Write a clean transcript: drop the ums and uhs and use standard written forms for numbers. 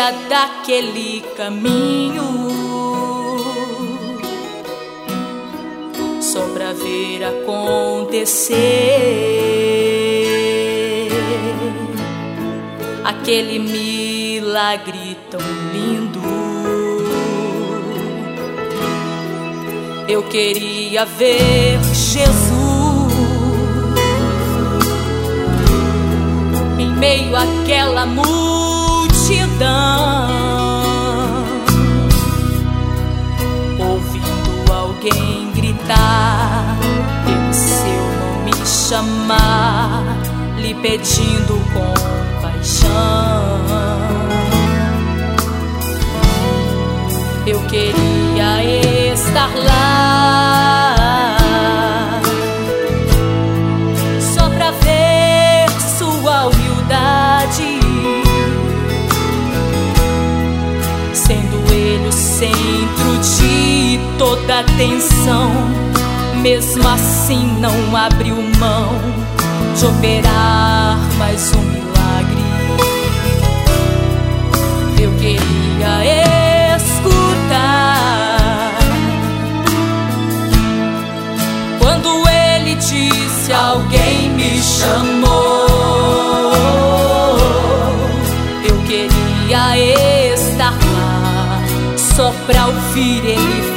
beira daquele caminho, só pra ver acontecer aquele milagre tão lindo. Eu queria ver Jesus em meio àquela multidão, ouvindo alguém gritar pelo seu nome, chamar, lhe pedindo compaixão. Eu queria estar lá, só pra ver sua humildade, sendo Ele o centro de toda atenção. Mesmo assim não abriu mão de operar mais um milagre. Eu queria escutar quando Ele disse: alguém me chamou. Eu queria estar lá, só pra ouvir Ele